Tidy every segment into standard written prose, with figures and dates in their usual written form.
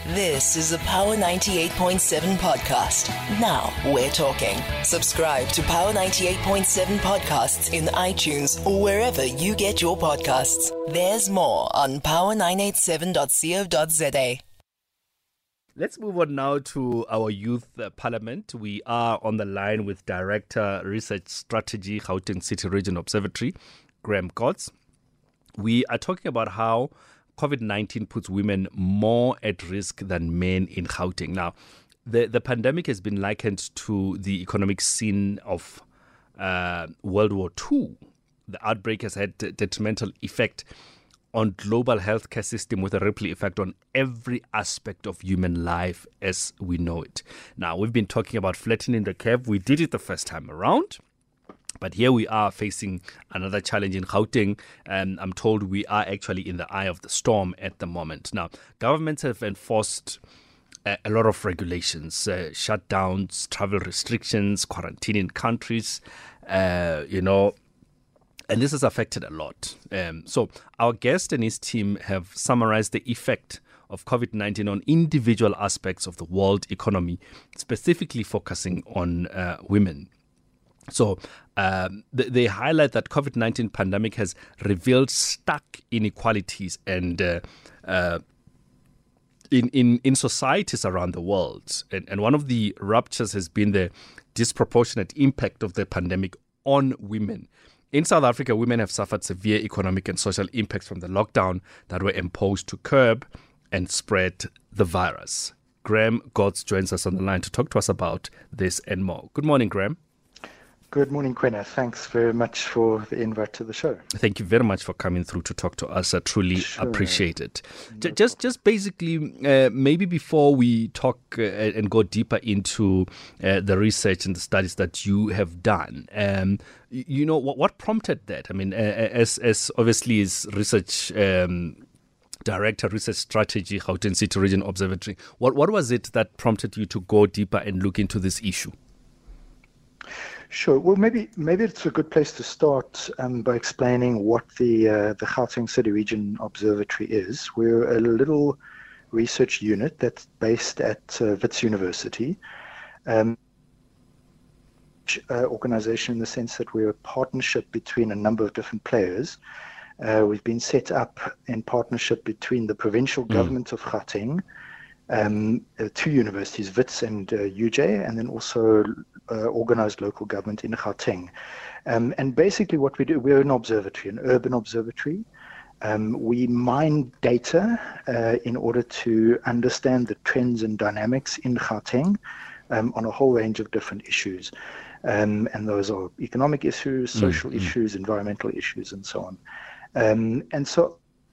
This is a Power 98.7 podcast. Now we're talking. Subscribe to Power 98.7 podcasts in iTunes or wherever you get your podcasts. There's more on power987.co.za. Let's move on now to our youth parliament. We are on the line with Director Research Strategy, Gauteng City Region Observatory, Graham Gotz. We are talking about how COVID-19 puts women more at risk than men in Gauteng. Now, the pandemic has been likened to the economic scene of World War II. The outbreak has had a detrimental effect on global healthcare system with a ripple effect on every aspect of human life as we know it. Now, we've been talking about flattening the curve. We did it the first time around. But here we are facing another challenge in Gauteng, and I'm told we are actually in the eye of the storm at the moment. Now, governments have enforced a lot of regulations, shutdowns, travel restrictions, quarantine in countries, and this has affected a lot. So our guest and his team have summarized the effect of COVID-19 on individual aspects of the world economy, specifically focusing on women. So they highlight that COVID-19 pandemic has revealed stark inequalities and in societies around the world. And one of the ruptures has been the disproportionate impact of the pandemic on women. In South Africa, women have suffered severe economic and social impacts from the lockdown that were imposed to curb and spread the virus. Graham Gotz joins us on the line to talk to us about this and more. Good morning, Graham. Good morning, Quenna. Thanks very much for the invite to the show. Thank you very much for coming through to talk to us. I truly appreciate it. Just basically, maybe before we talk and go deeper into the research and the studies that you have done, what prompted that? I mean, as obviously is research Director, Research Strategy, Gauteng City Region Observatory, what was it that prompted you to go deeper and look into this issue? Sure. Well, maybe it's a good place to start by explaining what the Gauteng City Region Observatory is. We're a little research unit that's based at Wits University, organization in the sense that we're a partnership between a number of different players. We've been set up in partnership between the provincial government of Gauteng, two universities, Wits and UJ, and then also organized local government in Gauteng. And basically what we do, we're an observatory, an urban observatory. We mine data in order to understand the trends and dynamics in Gauteng on a whole range of different issues. And those are economic issues, social issues, environmental issues, and so on. And so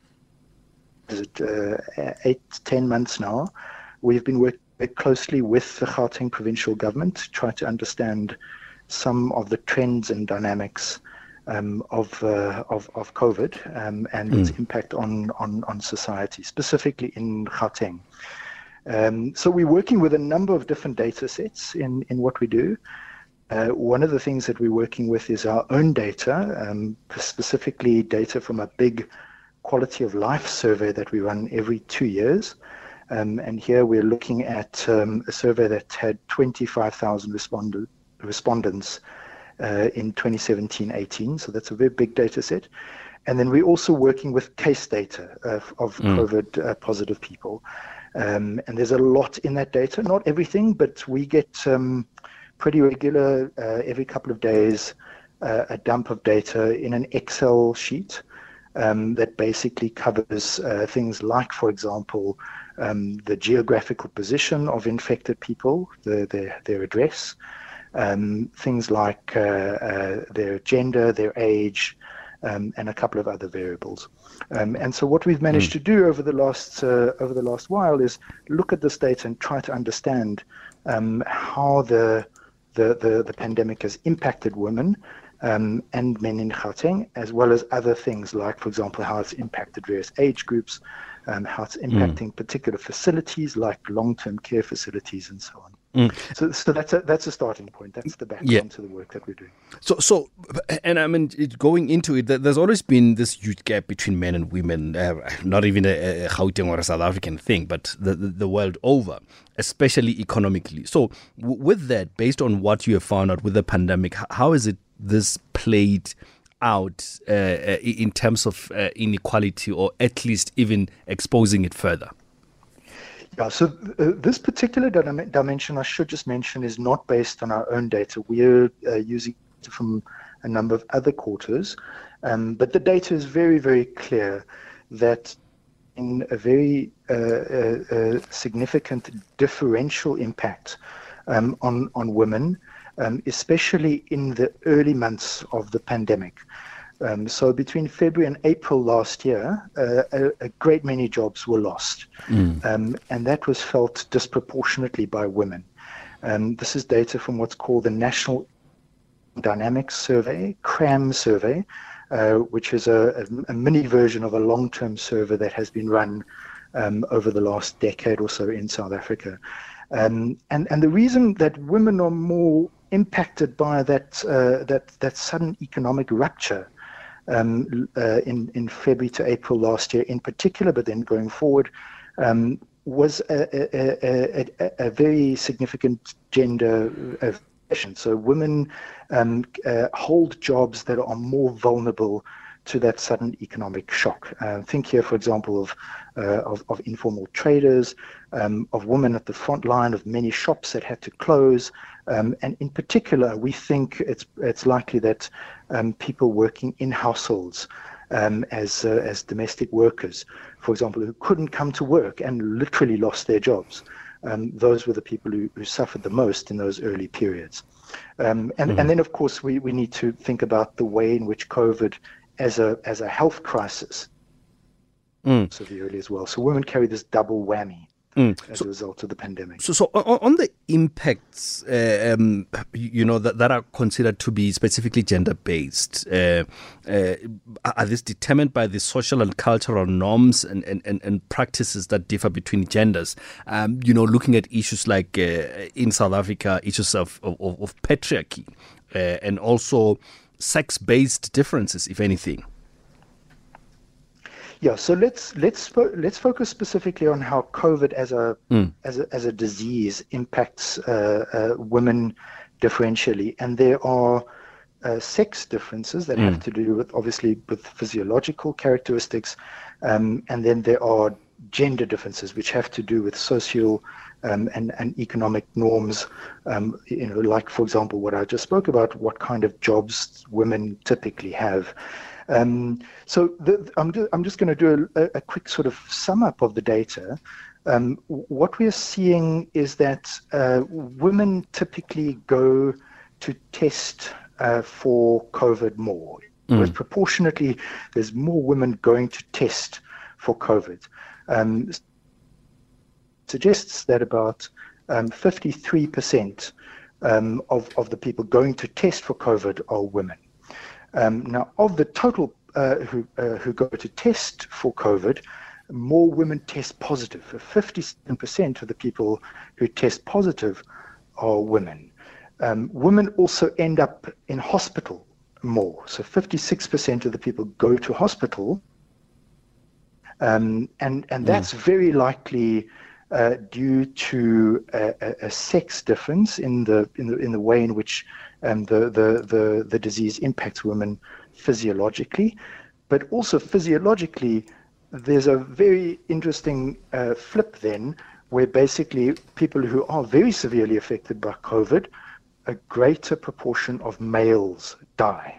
8-10 months now, we've been working very closely with the Gauteng provincial government to try to understand some of the trends and dynamics of COVID and its impact on society, specifically in Gauteng. So we're working with a number of different data sets in what we do. One of the things that we're working with is our own data, specifically data from a big quality of life survey that we run every 2 years. And here we're looking at a survey that had 25,000 respondents in 2017-18. So that's a very big data set. And then we're also working with case data of COVID positive people. And there's a lot in that data, not everything, but we get pretty regular, every couple of days, a dump of data in an Excel sheet that basically covers things like, for example, the geographical position of infected people, their address, things like their gender, their age, and a couple of other variables. And so what we've managed to do over the last while is look at this data and try to understand how the pandemic has impacted women and men in Gauteng, as well as other things like, for example, how it's impacted various age groups, how it's impacting particular facilities like long-term care facilities and so on. So that's a starting point. That's the background to the work that we're doing. So, and I mean, going into it, there's always been this huge gap between men and women. Not even a Gauteng or a South African thing, but the world over, especially economically. So, with that, based on what you have found out with the pandemic, how is it this played out in terms of inequality, or at least even exposing it further? Yeah, so this particular dimension, I should just mention, is not based on our own data. We're using data from a number of other quarters, but the data is very, very clear that in a very significant differential impact on women, especially in the early months of the pandemic. So between February and April last year, a great many jobs were lost. And that was felt disproportionately by women. This is data from what's called the National Dynamics Survey, CRAM survey, which is a mini version of a long-term survey that has been run over the last decade or so in South Africa. And the reason that women are more impacted by that sudden economic rupture in February to April last year in particular, but then going forward, was a very significant gender variation. So women hold jobs that are more vulnerable to that sudden economic shock. Think here, for example, of informal traders, of women at the front line of many shops that had to close, and in particular, we think it's likely that people working in households as domestic workers, for example, who couldn't come to work and literally lost their jobs, those were the people who suffered the most in those early periods. And then, of course, we need to think about the way in which COVID as a health crisis severely as well. So women carry this double whammy as a result of the pandemic. So on the impacts, that are considered to be specifically gender-based, are these determined by the social and cultural norms and practices that differ between genders? Looking at issues like in South Africa, issues of patriarchy and also sex-based differences, if anything. Yeah, so let's focus specifically on how COVID as a disease impacts women differentially, and there are sex differences that have to do with physiological characteristics, and then there are gender differences which have to do with social and economic norms, like, for example, what I just spoke about, what kind of jobs women typically have. So I'm just going to do a quick sort of sum up of the data. What we are seeing is that women typically go to test for COVID more. Whereas proportionately, there's more women going to test for COVID. Suggests that about 53% of the people going to test for COVID are women. Now, of the total who go to test for COVID, more women test positive. 57% of the people who test positive are women. Women also end up in hospital more. So 56% of the people go to hospital, and that's very likely due to a sex difference in the way in which the disease impacts women physiologically, but also physiologically, there's a very interesting flip then, where basically people who are very severely affected by COVID, a greater proportion of males die.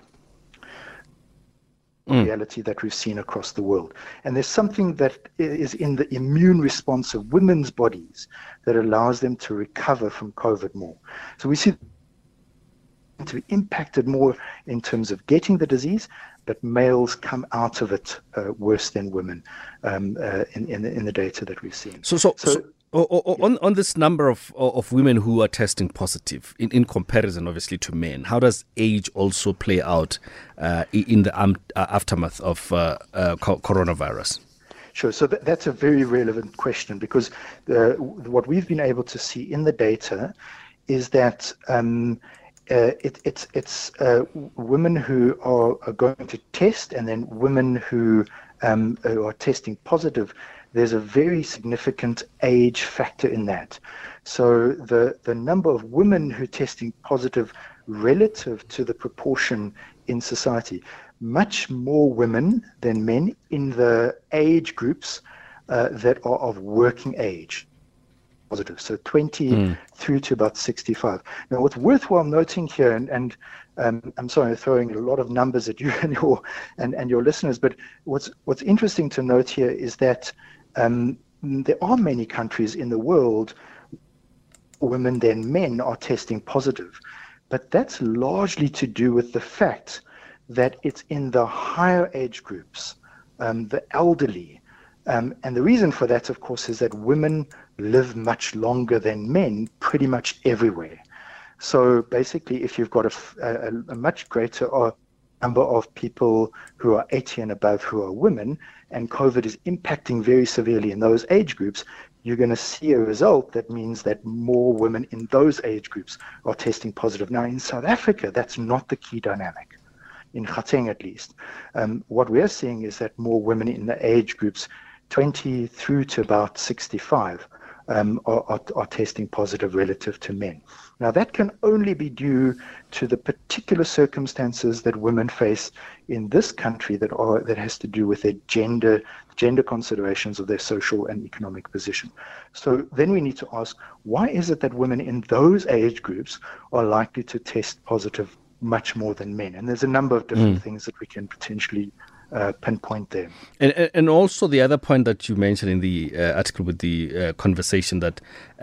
Reality that we've seen across the world. And there's something that is in the immune response of women's bodies that allows them to recover from COVID more. So we see to be impacted more in terms of getting the disease, but males come out of it worse than women in the data that we've seen. So on this number of women who are testing positive, in comparison, obviously, to men, how does age also play out in the aftermath of coronavirus? Sure. So that's a very relevant question, because what we've been able to see in the data is that it's women who are going to test, and then women who are testing positive. There's a very significant age factor in that. So the number of women who are testing positive relative to the proportion in society, much more women than men in the age groups that are of working age positive, so 20 through to about 65. Now, what's worthwhile noting here, and I'm sorry, I'm throwing a lot of numbers at you and your listeners, but what's interesting to note here is that there are many countries in the world women than men are testing positive, but that's largely to do with the fact that it's in the higher age groups, the elderly. And the reason for that, of course, is that women live much longer than men pretty much everywhere. So basically, if you've got a much greater number of people who are 80 and above who are women, and COVID is impacting very severely in those age groups, you're going to see a result that means that more women in those age groups are testing positive. Now, in South Africa, that's not the key dynamic. In Gauteng, at least. What we're seeing is that more women in the age groups 20 through to about 65 are testing positive relative to men. Now, that can only be due to the particular circumstances that women face in this country that has to do with their gender considerations of their social and economic position. So then we need to ask, why is it that women in those age groups are likely to test positive much more than men? And there's a number of different things that we can potentially pinpoint there. And also the other point that you mentioned in the article with the conversation that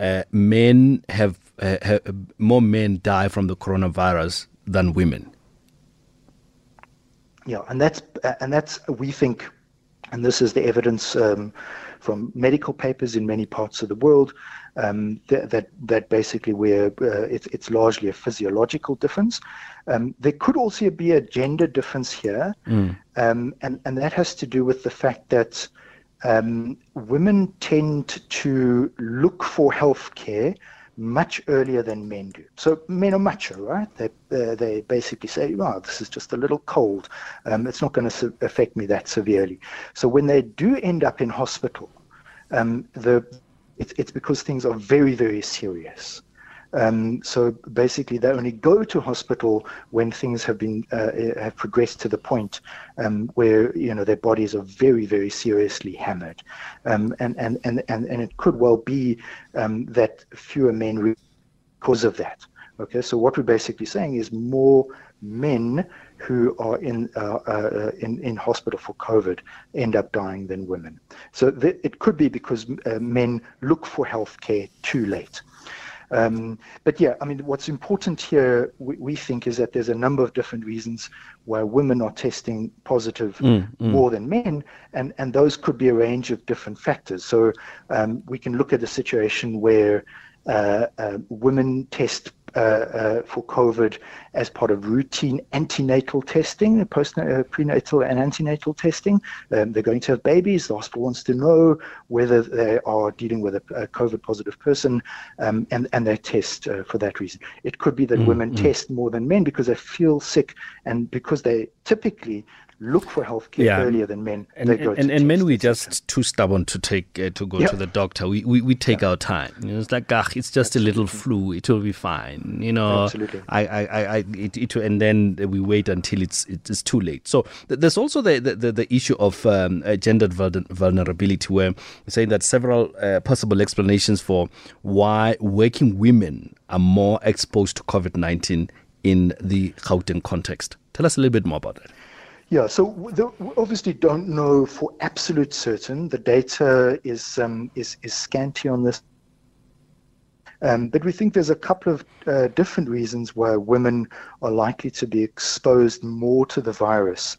men have more men die from the coronavirus than women. Yeah, and that's we think, and this is the evidence from medical papers in many parts of the world, that basically it's largely a physiological difference. There could also be a gender difference here, and that has to do with the fact that women tend to look for health care much earlier than men do. So men are macho, right? They basically say, "Oh, this is just a little cold. It's not going to affect me that severely." So when they do end up in hospital, it's because things are very, very serious. So basically, they only go to hospital when things have progressed to the point where their bodies are very, very seriously hammered, and it could well be that fewer men because of that. Okay, so what we're basically saying is more men who are in hospital for COVID end up dying than women. So it could be because men look for health care too late. But yeah, I mean, what's important here, we think, is that there's a number of different reasons why women are testing positive more than men, and those could be a range of different factors. So we can look at a situation where women test for COVID as part of routine antenatal testing, prenatal and antenatal testing. They're going to have babies. The hospital wants to know whether they are dealing with a COVID positive person, and they test for that reason. It could be that women test more than men because they feel sick, and because they typically look for healthcare earlier than men. And men, we're just too stubborn to go to the doctor. We take our time. It's like, it's just a little flu. It will be fine. Absolutely. And then we wait until it's too late. So there's also the issue of gendered vulnerability, where we're saying that several possible explanations for why working women are more exposed to COVID-19 in the Gauteng context. Tell us a little bit more about that. Yeah, so we obviously don't know for absolute certain. The data is scanty on this. But we think there's a couple of different reasons why women are likely to be exposed more to the virus,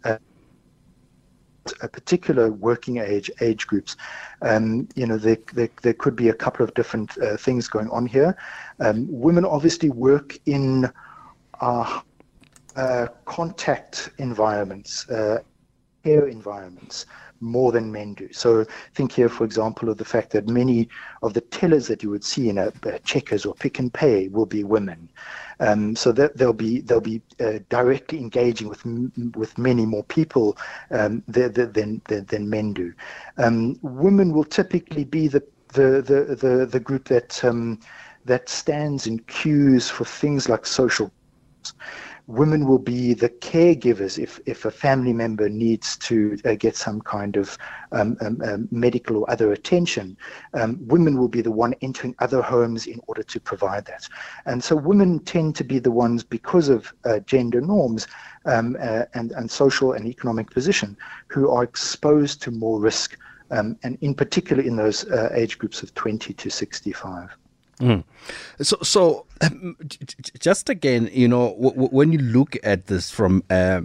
a particular working age groups. There could be a couple of different things going on here. Women obviously work in contact environments, care environments, more than men do. So think here, for example, of the fact that many of the tellers that you would see in a Checkers or Pick n Pay will be women. So that they'll be directly engaging with many more people than men do. Women will typically be the group that stands in queues for things like social. Women will be the caregivers if a family member needs to get some kind of medical or other attention. Women will be the one entering other homes in order to provide that. And so women tend to be the ones, because of gender norms and social and economic position, who are exposed to more risk, and in particular in those age groups of 20 to 65. Mm. So just again, when you look at this from,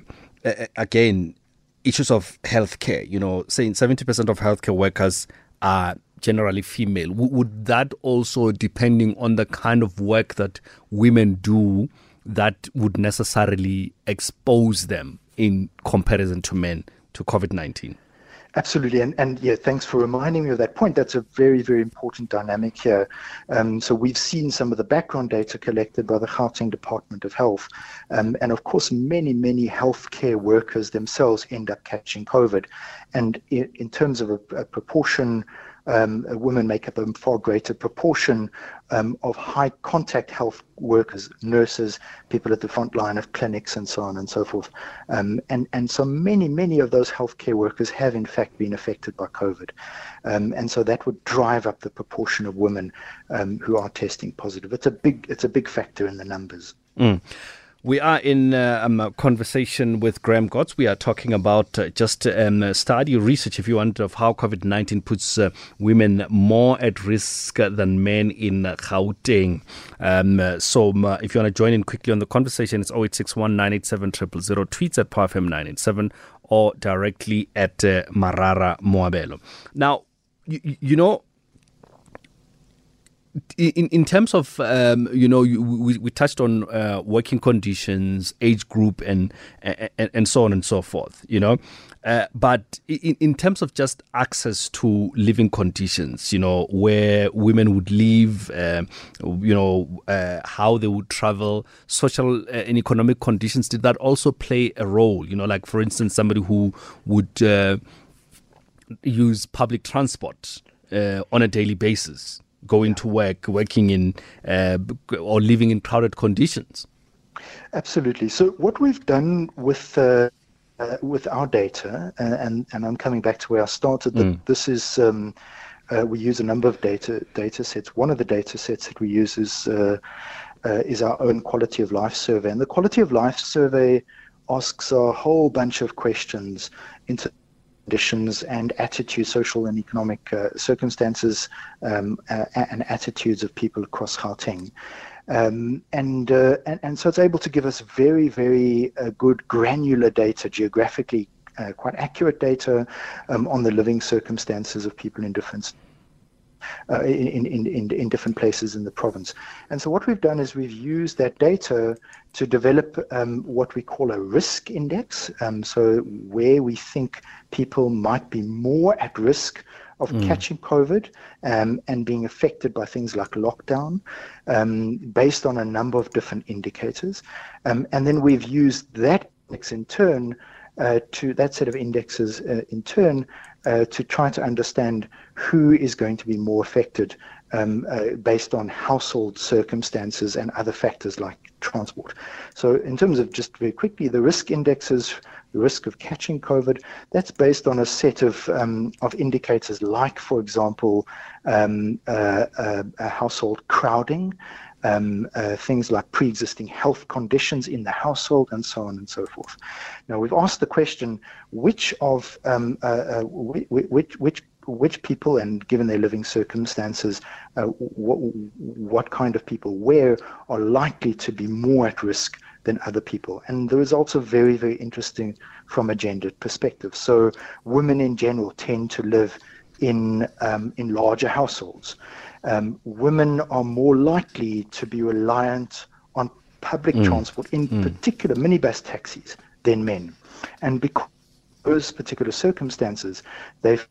again, issues of healthcare, saying 70% of healthcare workers are generally female, would that also, depending on the kind of work that women do, that would necessarily expose them in comparison to men to COVID-19? Absolutely, and yeah, thanks for reminding me of that point. That's a very, very important dynamic here. So we've seen some of the background data collected by the Gauteng Department of Health, and of course, many healthcare workers themselves end up catching COVID. And in terms of a proportion, women make up a far greater proportion of high contact health workers, nurses, people at the front line of clinics, and so on and so forth. And so many of those healthcare workers have in fact been affected by COVID. And so that would drive up the proportion of women who are testing positive. It's a big factor in the numbers. Mm. We are in a conversation with Graham Gotz. We are talking about study research, if you want, of how COVID-19 puts women more at risk than men in Gauteng. So if you want to join in quickly on the conversation, it's 0861 987 000, tweets at PowerFM 987, or directly at Marara Moabelo. Now, you know, in terms of, we touched on working conditions, age group, and so on and so forth, but in terms of just access to living conditions, where women would live, how they would travel, social and economic conditions, did that also play a role? Like, for instance, somebody who would use public transport on a daily basis, going to work, working in or living in crowded conditions. Absolutely. So what we've done with our data, and I'm coming back to where I started, that this is we use a number of data sets. One of the data sets that we use is our own quality of life survey, and the quality of life survey asks a whole bunch of questions into conditions and attitudes, social and economic circumstances, and attitudes of people across Gauteng. And so it's able to give us very, very good granular data, geographically quite accurate data on the living circumstances of people in different in different places in the province. And so what we've done is we've used that data to develop what we call a risk index, so where we think people might be more at risk of catching COVID and being affected by things like lockdown, based on a number of different indicators. And then we've used that index in turn to that set of indexes in turn to try to understand who is going to be more affected based on household circumstances and other factors like transport. So in terms of, just very quickly, the risk indexes, the risk of catching COVID, that's based on a set of indicators like, for example, household crowding, things like pre-existing health conditions in the household, and so on and so forth. Now, we've asked the question, which people, and given their living circumstances, what kind of people where are likely to be more at risk than other people? And the results are very, very interesting from a gendered perspective. So women in general tend to live in larger households. Women are more likely to be reliant on public transport, in particular minibus taxis, than men. And because those particular circumstances, they've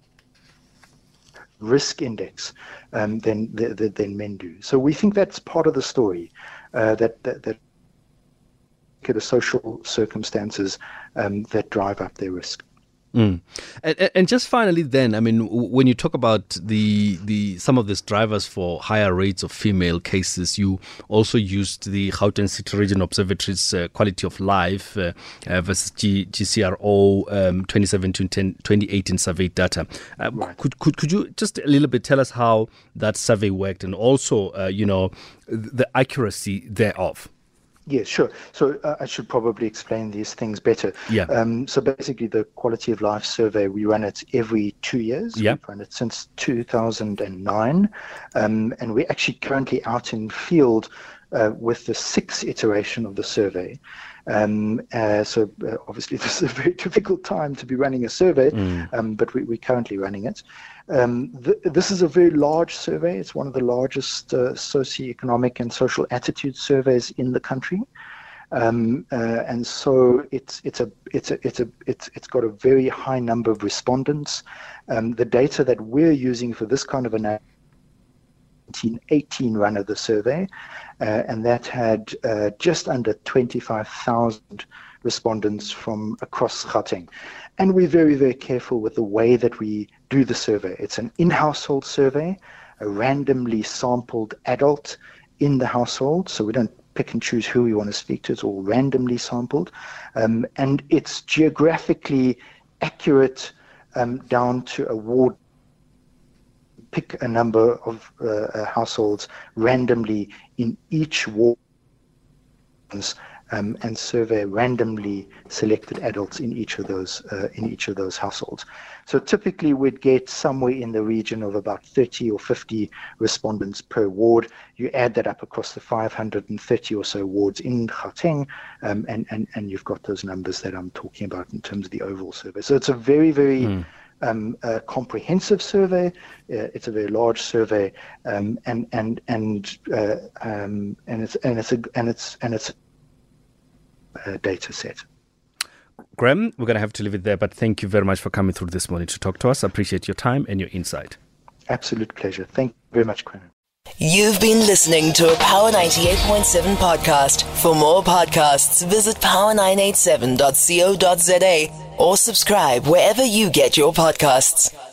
risk index than men do. So we think that's part of the story, that the social circumstances that drive up their risk. And just finally then, I mean, when you talk about the some of these drivers for higher rates of female cases, you also used the Gauteng City Region Observatory's quality of life versus GCRO 2017-2018 survey data. Right. Could you just a little bit tell us how that survey worked and also, the accuracy thereof? Yes, sure. So I should probably explain these things better. Yeah. So basically, the quality of life survey, we run it every 2 years. Yeah. We've run it since 2009. And we're actually currently out in field with the 6th iteration of the survey. So obviously, this is a very difficult time to be running a survey, but we're currently running it. This is a very large survey. It's one of the largest socioeconomic and social attitude surveys in the country, and so it's got a very high number of respondents. The data that we're using for this kind of an 1918 run of the survey, and that had just under 25,000 respondents from across Gauteng. And we're very, very careful with the way that we do the survey. It's an in-household survey, a randomly sampled adult in the household, so we don't pick and choose who we want to speak to. It's all randomly sampled. And it's geographically accurate down to a ward. Pick a number of households randomly in each ward and survey randomly selected adults in each of those households. So typically we'd get somewhere in the region of about 30 or 50 respondents per ward. You add that up across the 530 or so wards in Gauteng, and you've got those numbers that I'm talking about in terms of the overall survey. So it's a very, very a comprehensive survey. It's a very large survey, and it's a data set. Graham, we're going to have to leave it there, but thank you very much for coming through this morning to talk to us. I appreciate your time and your insight. Absolute pleasure. Thank you very much, Quentin. You've been listening to a Power 98.7 podcast. For more podcasts, visit power987.co.za or subscribe wherever you get your podcasts.